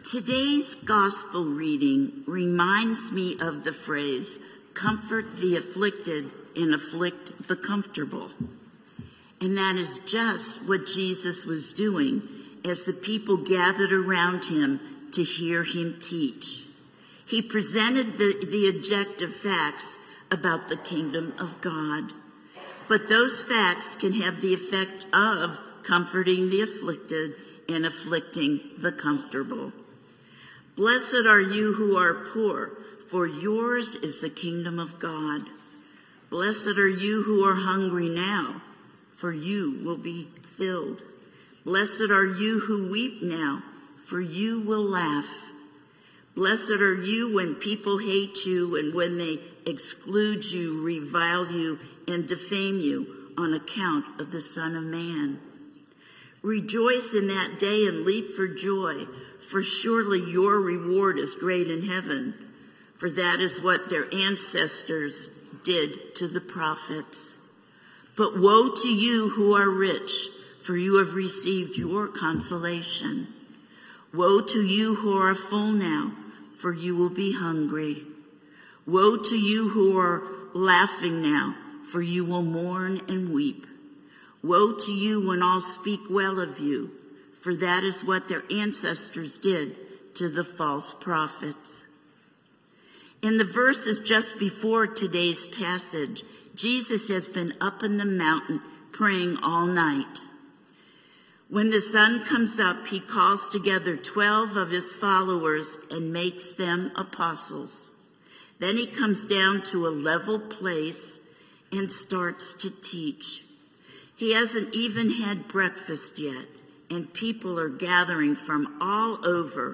Today's gospel reading reminds me of the phrase, "Comfort the afflicted and afflict the comfortable." And that is just what Jesus was doing as the people gathered around him to hear him teach. He presented the objective facts about the kingdom of God. But those facts can have the effect of comforting the afflicted and afflicting the comfortable. Blessed are you who are poor, for yours is the kingdom of God. Blessed are you who are hungry now, for you will be filled. Blessed are you who weep now, for you will laugh. Blessed are you when people hate you and when they exclude you, revile you, and defame you on account of the Son of Man. Rejoice in that day and leap for joy, for surely your reward is great in heaven, for that is what their ancestors did to the prophets. But woe to you who are rich, for you have received your consolation. Woe to you who are full now, for you will be hungry. Woe to you who are laughing now, for you will mourn and weep. Woe to you when all speak well of you, for that is what their ancestors did to the false prophets. In the verses just before today's passage, Jesus has been up in the mountain praying all night. When the sun comes up, he calls together 12 of his followers and makes them apostles. Then he comes down to a level place and starts to teach. He hasn't even had breakfast yet, and people are gathering from all over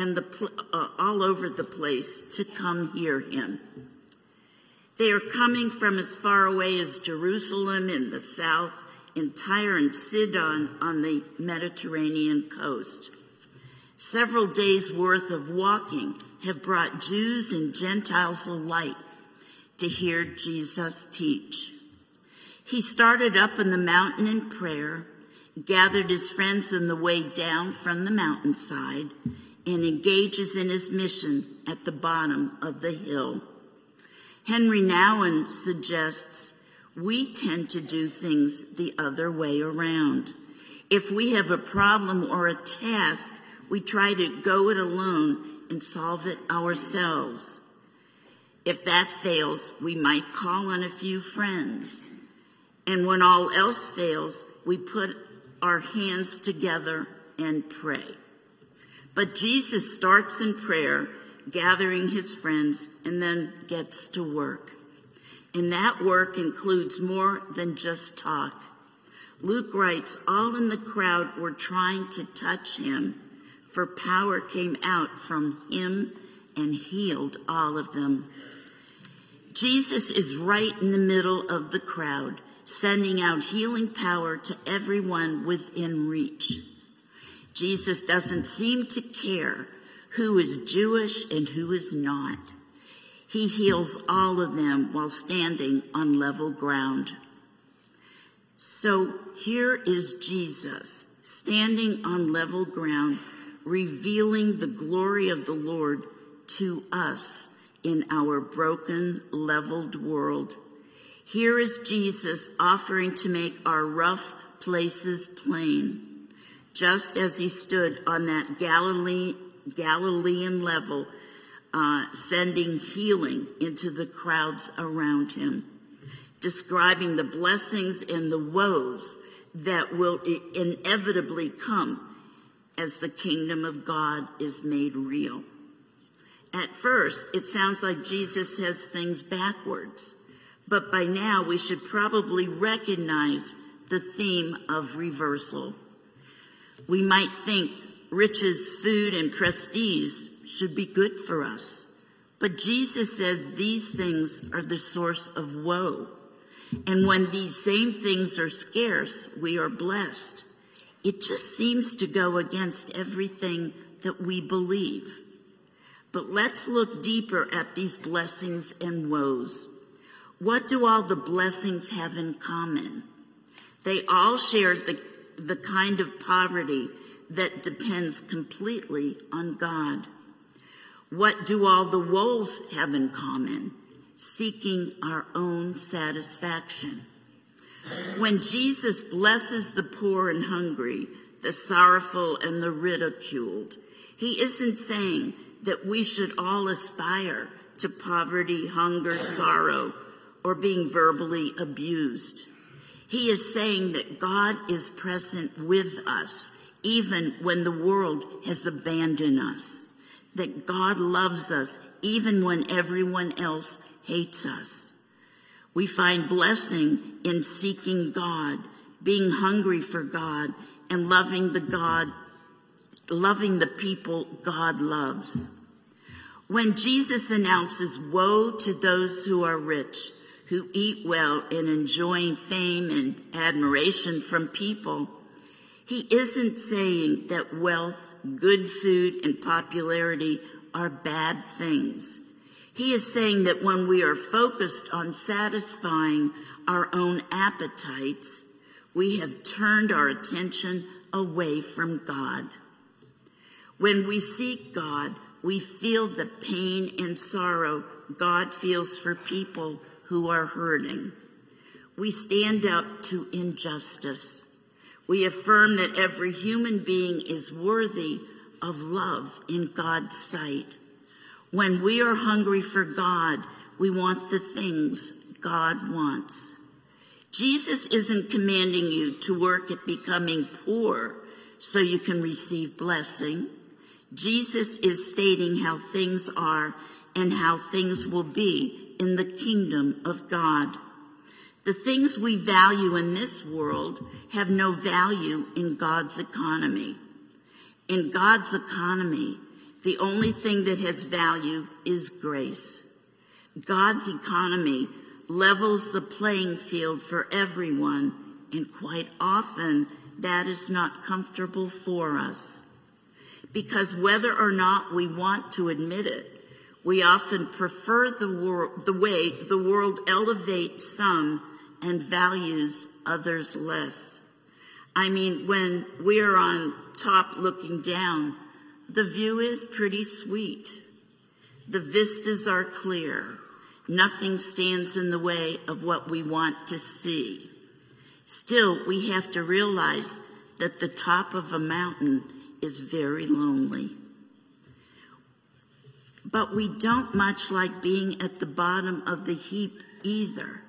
the place to come hear him. They are coming from as far away as Jerusalem in the south, and Tyre and Sidon on the Mediterranean coast. Several days' worth of walking have brought Jews and Gentiles alike to hear Jesus teach. He started up in the mountain in prayer, gathered his friends on the way down from the mountainside, and engages in his mission at the bottom of the hill. Henry Nouwen suggests we tend to do things the other way around. If we have a problem or a task, we try to go it alone and solve it ourselves. If that fails, we might call on a few friends. And when all else fails, we put our hands together and pray. But Jesus starts in prayer, gathering his friends, and then gets to work. And that work includes more than just talk. Luke writes, all in the crowd were trying to touch him, for power came out from him and healed all of them. Jesus is right in the middle of the crowd, sending out healing power to everyone within reach. Jesus doesn't seem to care who is Jewish and who is not. He heals all of them while standing on level ground. So here is Jesus standing on level ground, revealing the glory of the Lord to us in our broken, leveled world. Here is Jesus offering to make our rough places plain, just as he stood on that Galilean level, sending healing into the crowds around him, describing the blessings and the woes that will inevitably come as the kingdom of God is made real. At first, it sounds like Jesus has things backwards, but by now we should probably recognize the theme of reversal. We might think riches, food, and prestige should be good for us, but Jesus says these things are the source of woe. And when these same things are scarce, we are blessed. It just seems to go against everything that we believe. But let's look deeper at these blessings and woes. What do all the blessings have in common? They all share the kind of poverty that depends completely on God. What do all the wolves have in common? Seeking our own satisfaction. When Jesus blesses the poor and hungry, the sorrowful and the ridiculed, he isn't saying that we should all aspire to poverty, hunger, sorrow, or being verbally abused. He is saying that God is present with us, even when the world has abandoned us. That God loves us, even when everyone else hates us. We find blessing in seeking God, being hungry for God, and loving the people God loves. When Jesus announces, "Woe to those who are rich, who eat well and enjoying fame and admiration from people," he isn't saying that wealth, good food, and popularity are bad things. He is saying that when we are focused on satisfying our own appetites, we have turned our attention away from God. When we seek God, we feel the pain and sorrow God feels for people who are hurting. We stand up to injustice. We affirm that every human being is worthy of love in God's sight. When we are hungry for God, we want the things God wants. Jesus isn't commanding you to work at becoming poor so you can receive blessing. Jesus is stating how things are and how things will be in the kingdom of God. The things we value in this world have no value in God's economy. In God's economy, the only thing that has value is grace. God's economy levels the playing field for everyone, and quite often that is not comfortable for us. Because whether or not we want to admit it, we often prefer the way the world elevates some and values others less. I mean, when we are on top looking down, the view is pretty sweet. The vistas are clear. Nothing stands in the way of what we want to see. Still, we have to realize that the top of a mountain is very lonely. But we don't much like being at the bottom of the heap either,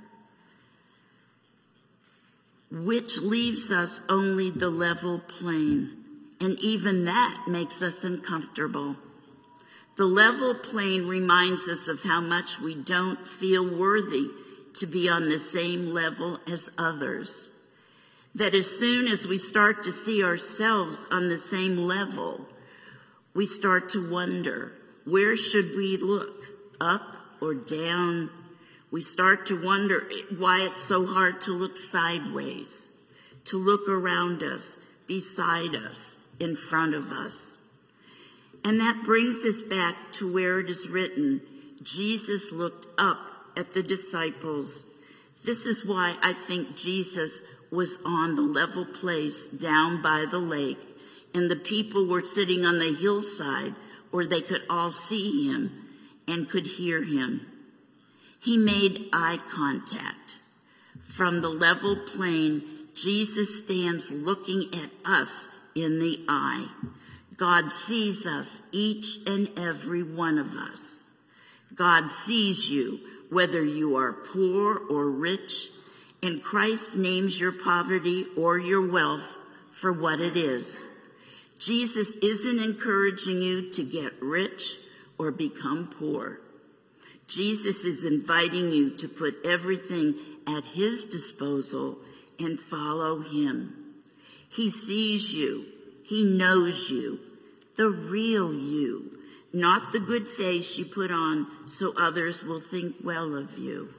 which leaves us only the level plain, and even that makes us uncomfortable. The level plain reminds us of how much we don't feel worthy to be on the same level as others. That as soon as we start to see ourselves on the same level, we start to wonder, where should we look, up or down? We start to wonder why it's so hard to look sideways, to look around us, beside us, in front of us. And that brings us back to where it is written, Jesus looked up at the disciples. This is why I think Jesus was on the level place down by the lake, and the people were sitting on the hillside where they could all see him and could hear him. He made eye contact. From the level plain, Jesus stands looking at us in the eye. God sees us, each and every one of us. God sees you, whether you are poor or rich, and Christ names your poverty or your wealth for what it is. Jesus isn't encouraging you to get rich or become poor. Jesus is inviting you to put everything at his disposal and follow him. He sees you. He knows you, the real you, not the good face you put on so others will think well of you.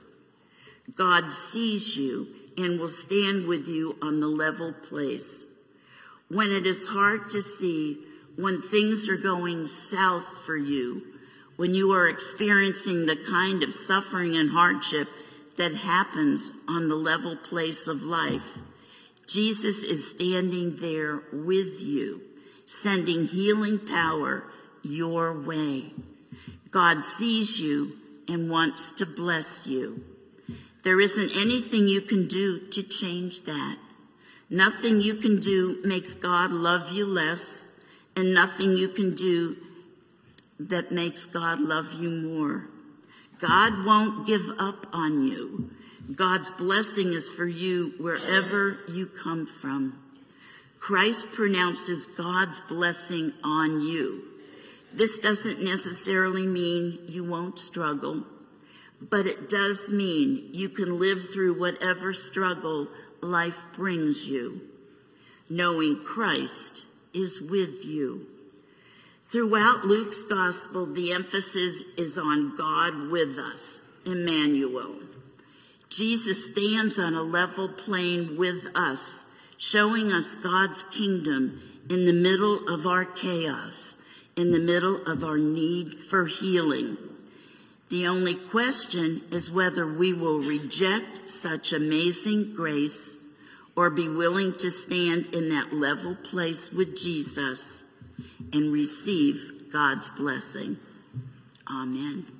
God sees you and will stand with you on the level place. When it is hard to see, when things are going south for you, when you are experiencing the kind of suffering and hardship that happens on the level place of life, Jesus is standing there with you, sending healing power your way. God sees you and wants to bless you. There isn't anything you can do to change that. Nothing you can do makes God love you less, and nothing you can do that makes God love you more. God won't give up on you. God's blessing is for you wherever you come from. Christ pronounces God's blessing on you. This doesn't necessarily mean you won't struggle, but it does mean you can live through whatever struggle life brings you, knowing Christ is with you. Throughout Luke's gospel, the emphasis is on God with us, Emmanuel. Jesus stands on a level plane with us, showing us God's kingdom in the middle of our chaos, in the middle of our need for healing. The only question is whether we will reject such amazing grace or be willing to stand in that level place with Jesus and receive God's blessing. Amen.